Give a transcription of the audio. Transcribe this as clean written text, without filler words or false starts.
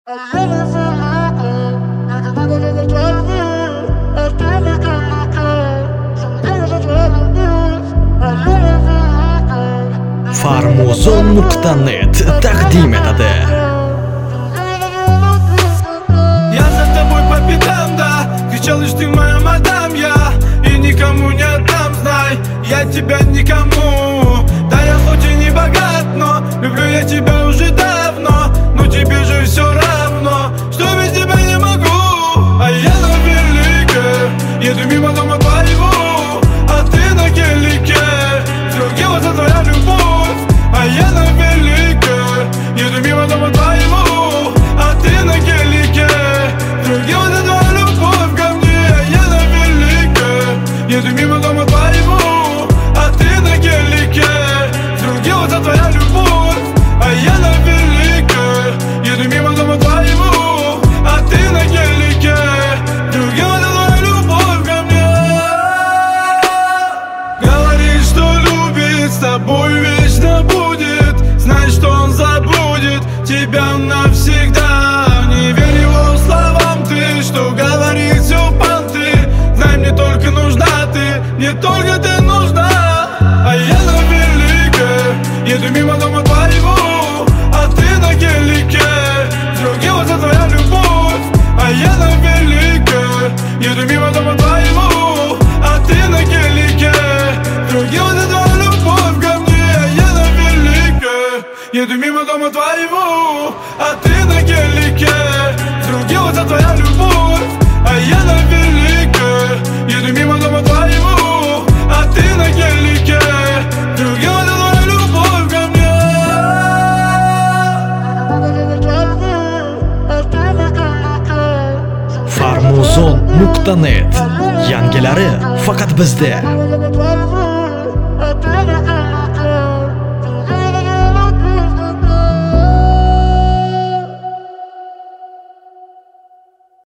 Farmuzon.net taqdim etadi. Я за тобой по пятам, да. Кричалась ты моя мадам, я и никому не отдам, знай. Я тебя никому. Да я хоть и не богат, но люблю я тебя уже давно. Но тебе же все равно, что без тебя не могу. А я на велике еду мимо дома твоего, а ты на гелике другого твоя любовь. А я на велике еду мимо дома твоего, а ты на гелике другого твоя любовь ко мне. Я на велике еду мимо дома твоего, а ты на гелике другого твоя любовь. А я на велике еду мимо дома твоего, а ты на гелике другого твоя любовь ко мне. Говорит, что любит, с тобой вечно будет. Знай, что он забудет тебя навсегда. Не верь его словам, ты, что говорит все понты. Знай, мне только нужна ты, мне только ты нужна. А я на велике еду мимо дома твоего, а ты на гелике другого твоя любовь. А я на велике еду мимо дома твоего, а ты на гелике другого твоя любовь ко мне. Я на велике еду мимо дома твоего, а ты на гелике другого твоя любовь. А я на велике еду мимо дома твоего, а ты на гелике другого твоя любовь ко мне. Farmuzon.net yangilari faqat bizda.